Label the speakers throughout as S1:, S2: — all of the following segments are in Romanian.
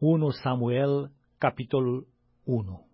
S1: 1 Samuel, capitolul 1.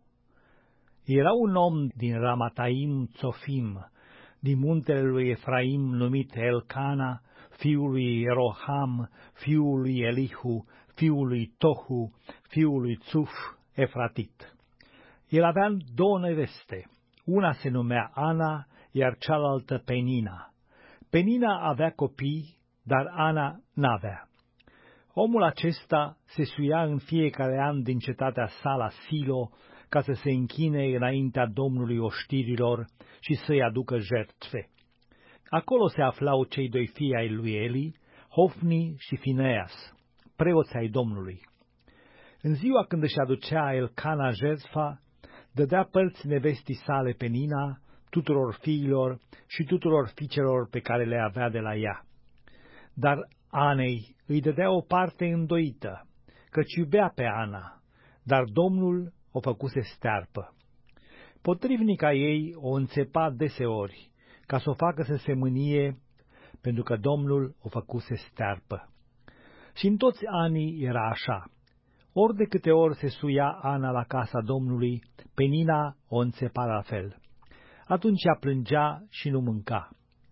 S1: Era un om din Ramataim Tzofim, din muntele lui Efraim, numit Elcana, fiul lui Roham, fiul lui Elihu, fiul lui Tohu, fiul lui Tzuf, Efratit. El avea două neveste, una se numea Ana, iar cealaltă Penina. Penina avea copii, dar Ana n-avea. Omul acesta se suia în fiecare an din cetatea sa la Silo ca să se închine înaintea Domnului oștirilor și să-i aducă jertfe. Acolo se aflau cei doi fii ai lui Eli, Hofni și Fineas, preoți ai Domnului. În ziua când își aducea Elcana jertfa, dădea părți nevestii sale Penina, tuturor fiilor și tuturor fiicelor pe care le avea de la ea. Dar Anei îi dădea o parte îndoită, căci iubea pe Ana, dar Domnul o făcuse stearpă. Potrivnica ei o înțepa deseori, ca să o facă să se mânie, pentru că Domnul o făcuse stearpă. Și în toți anii era așa. Ori de câte ori se suia Ana la casa Domnului, Penina o înțepa la fel. Atunci ea plângea și nu mânca.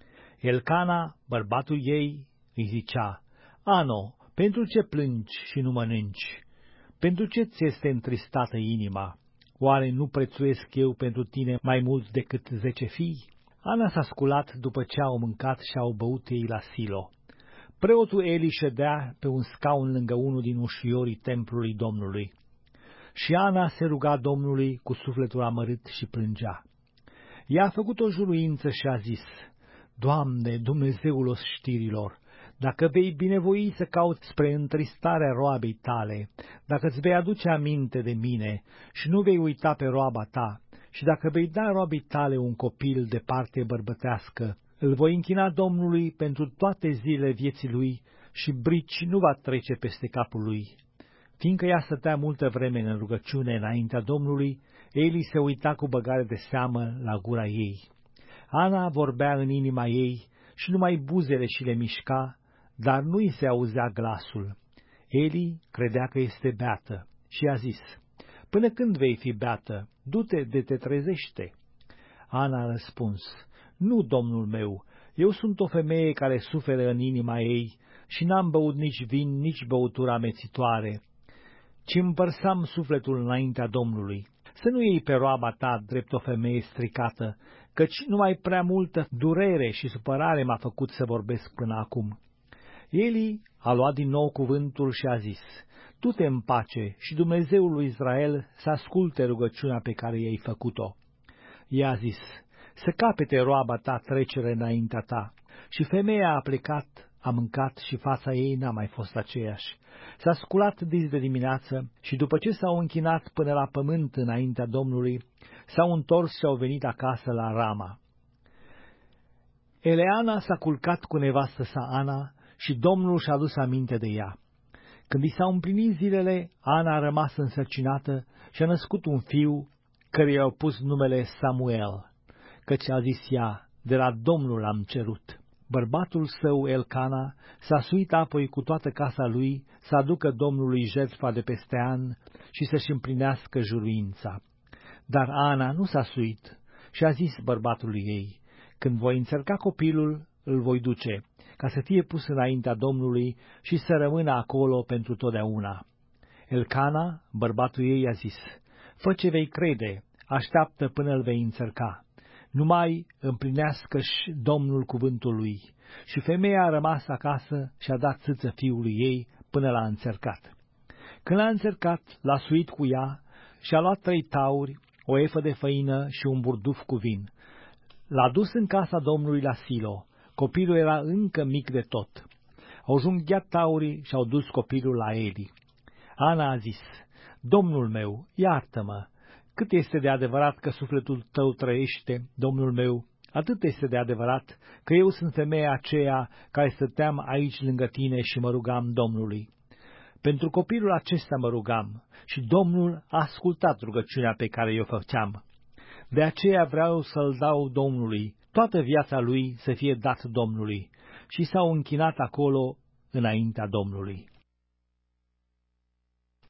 S1: Elcana, bărbatul ei, îi zicea: Ano, pentru ce plângi și nu mănânci? Pentru ce ți este întristată inima? Oare nu prețuiesc eu pentru tine mai mult decât 10 fii? Ana s-a sculat după ce au mâncat și au băut ei la Silo. Preotul Eli ședea pe un scaun lângă unul din ușiorii templului Domnului. Și Ana se ruga Domnului cu sufletul amărât și plângea. Ea a făcut o juruință și a zis: Doamne, Dumnezeul oștirilor, dacă vei binevoi să cauți spre întristarea roabei tale, dacă îți vei aduce aminte de mine și nu vei uita pe roaba ta, și dacă vei da roabei tale un copil de parte bărbătească, îl voi închina Domnului pentru toate zilele vieții lui și brici nu va trece peste capul lui. Fiindcă ea stătea multă vreme în rugăciune înaintea Domnului, Eli se uita cu băgare de seamă la gura ei. Ana vorbea în inima ei și numai buzele și le mișca, dar nu îi se auzea glasul. Eli credea că este beată și a zis: Până când vei fi beată? Du-te de te trezește. Ana a răspuns: Nu, domnul meu, eu sunt o femeie care suferă în inima ei și n-am băut nici vin, nici băutură amețitoare, ci împărsam sufletul înaintea Domnului. Să nu iei pe roaba ta drept o femeie stricată, căci numai prea multă durere și supărare m-a făcut să vorbesc până acum. Eli a luat din nou cuvântul și a zis: Du-te în pace și Dumnezeul lui Israel să asculte rugăciunea pe care i-ai făcut-o. Ea a zis: Să capete roaba ta trecere înaintea ta. Și femeia a plecat, a mâncat și fața ei n-a mai fost aceeași. S-a sculat dis de dimineață și după ce s-au închinat până la pământ înaintea Domnului, s-au întors și au venit acasă la Rama. Eleana s-a culcat cu nevastă sa Ana și Domnul și-a adus aminte de ea. Când i s-au împlinit zilele, Ana a rămas însărcinată și a născut un fiu, căruia i-au pus numele Samuel, căci a zis ea: De la Domnul am cerut. Bărbatul său, Elcana, s-a suit apoi cu toată casa lui să aducă Domnului jertfa de peste an și să-și împlinească juruința. Dar Ana nu s-a suit și a zis bărbatului ei: Când voi înțărca copilul, îl voi duce, ca să fie pus înaintea Domnului și să rămână acolo pentru totdeauna. Elcana, bărbatul ei, a zis: Fă ce vei crede, așteaptă până îl vei înțărca. Numai împlinească-și Domnul cuvântul lui. Și femeia a rămas acasă și a dat țâță fiului ei până l-a înțărcat. Când l-a înțărcat, l-a suit cu ea și a luat 3 tauri, o efă de făină și un burduf cu vin. L-a dus în casa Domnului la Silo. Copilul era încă mic de tot. Au junghiat taurii și au dus copilul la Eli. Ana a zis: Domnul meu, iartă-mă. Cât este de adevărat că sufletul tău trăiește, domnul meu, atât este de adevărat că eu sunt femeia aceea care stăteam aici lângă tine și mă rugam Domnului. Pentru copilul acesta mă rugam și Domnul a ascultat rugăciunea pe care i-o făceam. De aceea vreau să-l dau Domnului, toată viața lui să fie dat Domnului. Și s-au închinat acolo înaintea Domnului.